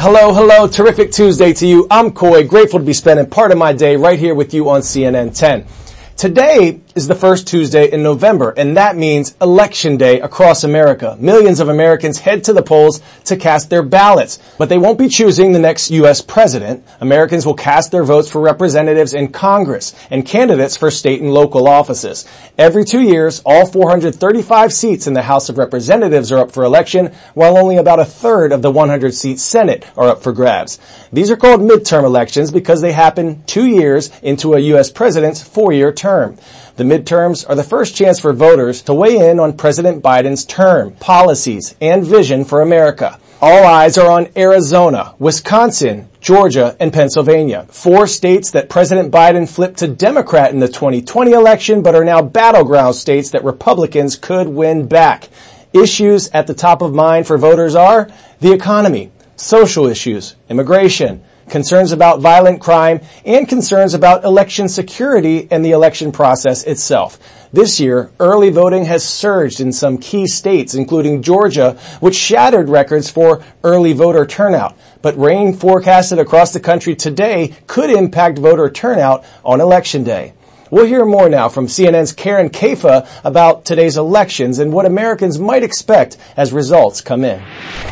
Hello, terrific Tuesday to you. I'm Coy, grateful to be spending part of my day right here with you on CNN 10. Today is the first Tuesday in November, and that means Election Day across America. Millions of Americans head to the polls to cast their ballots, but they won't be choosing the next U.S. president. Americans will cast their votes for representatives in Congress and candidates for state and local offices. Every 2 years, all 435 seats in the House of Representatives are up for election, while only about a third of the 100-seat Senate are up for grabs. These are called midterm elections because they happen 2 years into a U.S. president's 4-year term. The midterms are the first chance for voters to weigh in on President Biden's term, policies, and vision for America. All eyes are on Arizona, Wisconsin, Georgia, and Pennsylvania. 4 states that President Biden flipped to Democrat in the 2020 election, but are now battleground states that Republicans could win back. Issues at the top of mind for voters are the economy, social issues, immigration, concerns about violent crime, and concerns about election security and the election process itself. This year, early voting has surged in some key states, including Georgia, which shattered records for early voter turnout. But rain forecasted across the country today could impact voter turnout on Election Day. We'll hear more now from CNN's Karen Caifa about today's elections and what Americans might expect as results come in.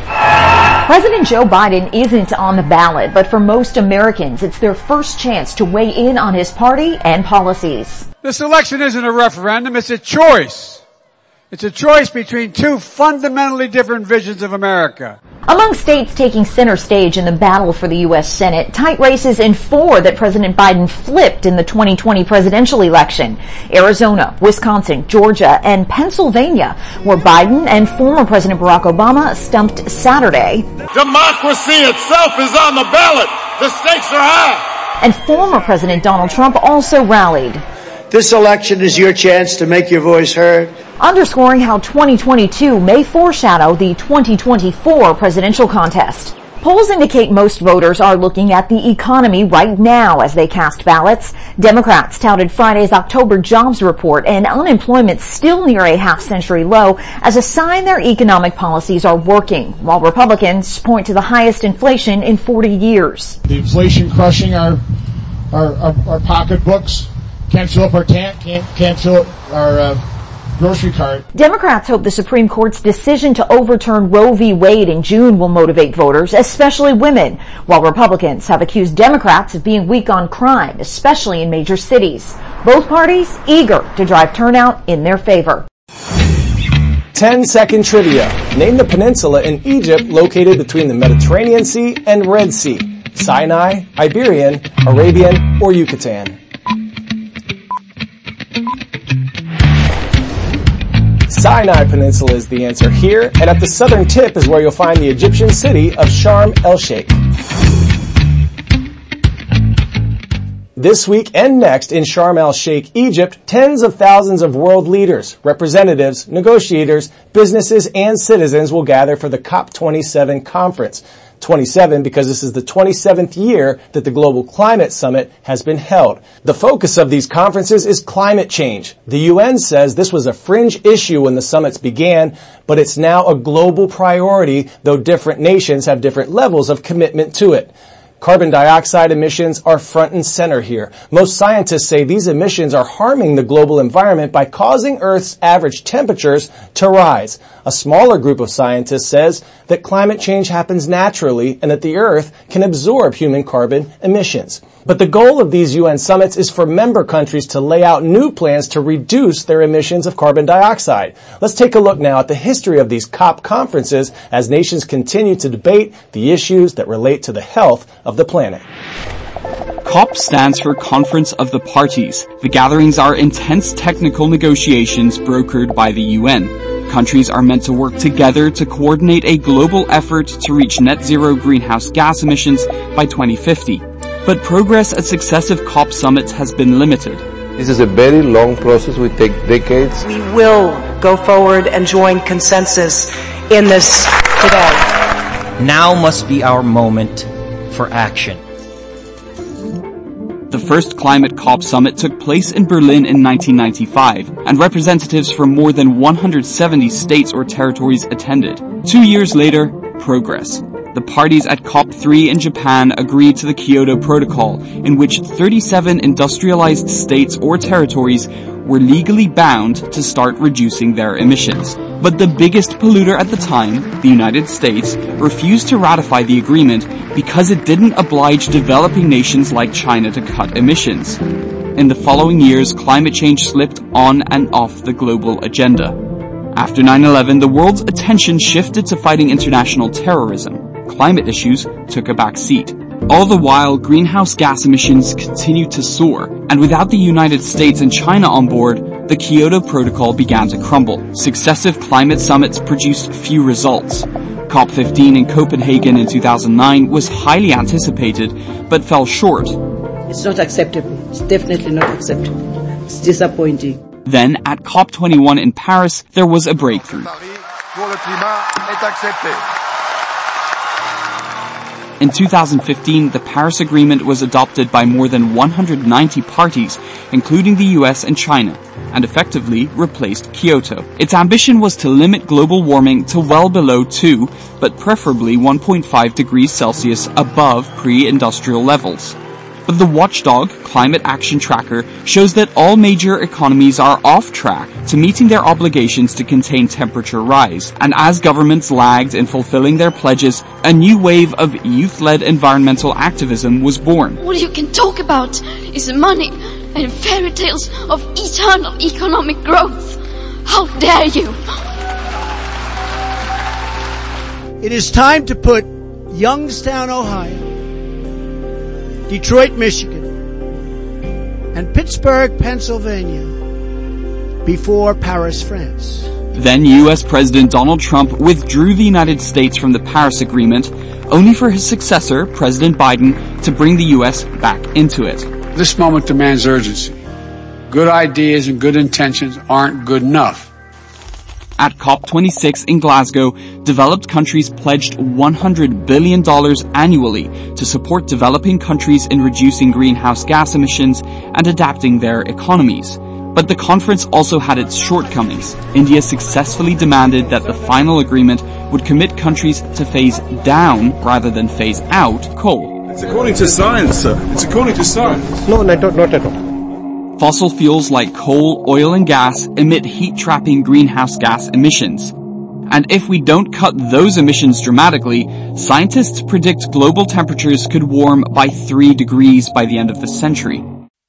President Joe Biden isn't on the ballot, but for most Americans, it's their first chance to weigh in on his party and policies. This election isn't a referendum, it's a choice. It's a choice between 2 fundamentally different visions of America. Among states taking center stage in the battle for the U.S. Senate, tight races in 4 that President Biden flipped in the 2020 presidential election. Arizona, Wisconsin, Georgia, and Pennsylvania, where Biden and former President Barack Obama stumped Saturday. Democracy itself is on the ballot. The stakes are high. And former President Donald Trump also rallied. This election is your chance to make your voice heard, underscoring how 2022 may foreshadow the 2024 presidential contest. Polls indicate most voters are looking at the economy right now as they cast ballots. Democrats touted Friday's October jobs report and unemployment still near a half-century low as a sign their economic policies are working, while Republicans point to the highest inflation in 40 years. The inflation crushing our pocketbooks. Can't fill up our tank, can't fill up our grocery cart. Democrats hope the Supreme Court's decision to overturn Roe v. Wade in June will motivate voters, especially women, while Republicans have accused Democrats of being weak on crime, especially in major cities. Both parties eager to drive turnout in their favor. 10-second trivia. Name the peninsula in Egypt located between the Mediterranean Sea and Red Sea. Sinai, Iberian, Arabian, or Yucatan? Sinai Peninsula is the answer here, and at the southern tip is where you'll find the Egyptian city of Sharm el-Sheikh. This week and next in Sharm el-Sheikh, Egypt, tens of thousands of world leaders, representatives, negotiators, businesses, and citizens will gather for the COP27 conference. 27 because this is the 27th year that the Global Climate Summit has been held. The focus of these conferences is climate change. The UN says this was a fringe issue when the summits began, but it's now a global priority, though different nations have different levels of commitment to it. Carbon dioxide emissions are front and center here. Most scientists say these emissions are harming the global environment by causing Earth's average temperatures to rise. A smaller group of scientists says that climate change happens naturally and that the Earth can absorb human carbon emissions. But the goal of these UN summits is for member countries to lay out new plans to reduce their emissions of carbon dioxide. Let's take a look now at the history of these COP conferences as nations continue to debate the issues that relate to the health of the planet. COP stands for Conference of the Parties. The gatherings are intense technical negotiations brokered by the UN. Countries are meant to work together to coordinate a global effort to reach net zero greenhouse gas emissions by 2050. But progress at successive COP summits has been limited. This is a very long process. We take decades. We will go forward and join consensus in this today. Now must be our moment for action. The first climate COP summit took place in Berlin in 1995, and representatives from more than 170 states or territories attended. 2 years later, progress. The parties at COP3 in Japan agreed to the Kyoto Protocol, in which 37 industrialized states or territories were legally bound to start reducing their emissions. But the biggest polluter at the time, the United States, refused to ratify the agreement because it didn't oblige developing nations like China to cut emissions. In the following years, climate change slipped on and off the global agenda. After 9/11, the world's attention shifted to fighting international terrorism. Climate issues took a back seat. All the while, greenhouse gas emissions continued to soar, and without the United States and China on board, the Kyoto Protocol began to crumble. Successive climate summits produced few results. COP15 in Copenhagen in 2009 was highly anticipated, but fell short. It's not acceptable. It's definitely not acceptable. It's disappointing. Then, at COP21 in Paris, there was a breakthrough. In 2015, the Paris Agreement was adopted by more than 190 parties, including the US and China, and effectively replaced Kyoto. Its ambition was to limit global warming to well below 2, but preferably 1.5 degrees Celsius above pre-industrial levels. But the watchdog Climate Action Tracker shows that all major economies are off track to meeting their obligations to contain temperature rise. And as governments lagged in fulfilling their pledges, a new wave of youth-led environmental activism was born. All you can talk about is money and fairy tales of eternal economic growth. How dare you! It is time to put Youngstown, Ohio, Detroit, Michigan, and Pittsburgh, Pennsylvania before Paris, France. Then US President Donald Trump withdrew the United States from the Paris Agreement, only for his successor, President Biden, to bring the US back into it. This moment demands urgency. Good ideas and good intentions aren't good enough. At COP26 in Glasgow, developed countries pledged $100 billion annually to support developing countries in reducing greenhouse gas emissions and adapting their economies. But the conference also had its shortcomings. India successfully demanded that the final agreement would commit countries to phase down rather than phase out coal. It's according to science, sir. It's according to science. No, not at all. Fossil fuels like coal, oil and gas emit heat-trapping greenhouse gas emissions. And if we don't cut those emissions dramatically, scientists predict global temperatures could warm by 3 degrees by the end of the century.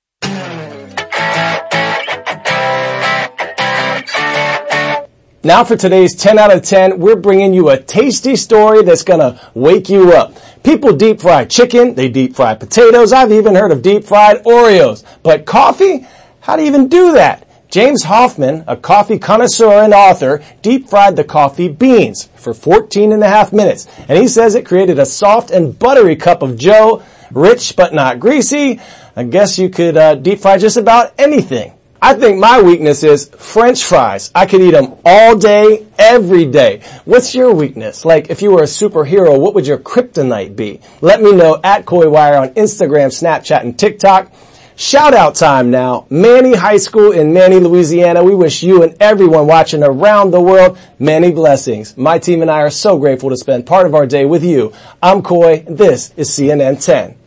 Now for today's 10 out of 10, we're bringing you a tasty story that's gonna wake you up. People deep fry chicken, they deep fry potatoes, I've even heard of deep fried Oreos. But coffee? How do you even do that? James Hoffman, a coffee connoisseur and author, deep fried the coffee beans for 14.5 minutes. And he says it created a soft and buttery cup of joe, rich but not greasy. I guess you could deep fry just about anything. I think my weakness is French fries. I could eat them all day, every day. What's your weakness? Like, if you were a superhero, what would your kryptonite be? Let me know at KoiWire on Instagram, Snapchat, and TikTok. Shout out time now. Manny High School in Manny, Louisiana. We wish you and everyone watching around the world many blessings. My team and I are so grateful to spend part of our day with you. I'm Koi. This is CNN 10.